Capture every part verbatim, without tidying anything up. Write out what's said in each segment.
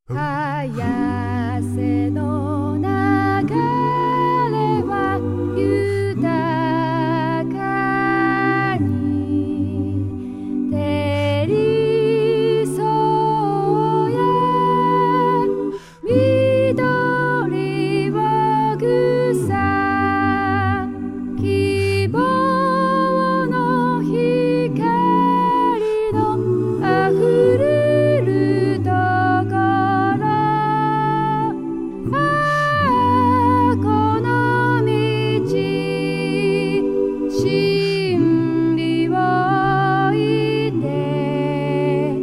綾瀬の流れは豊かに照りそうや緑を草希望の光のあふれるところ真理を置いて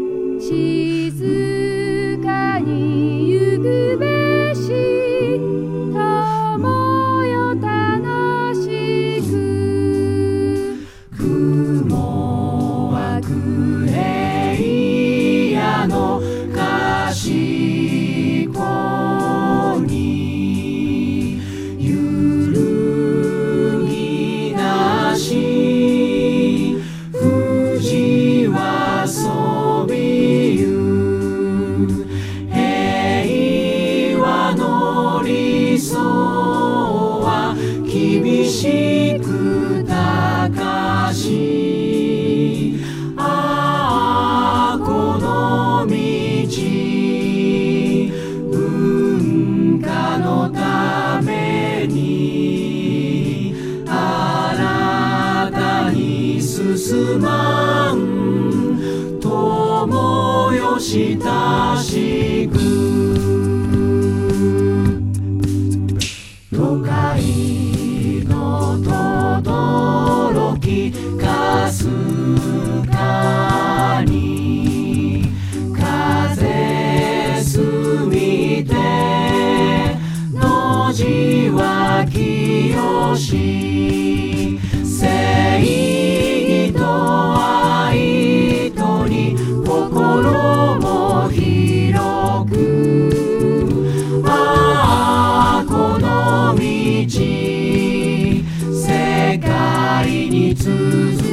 静かに行くべし友よ楽しく雲はクレイヤの賢に揺るぎなし富士はそびゆ平和の理想は厳しく高しああこの道文化のために新たに進まん友よ親しく都会の轟きかすかに風すみて野地は清し正義と愛とに心も広くああこの道世界に続く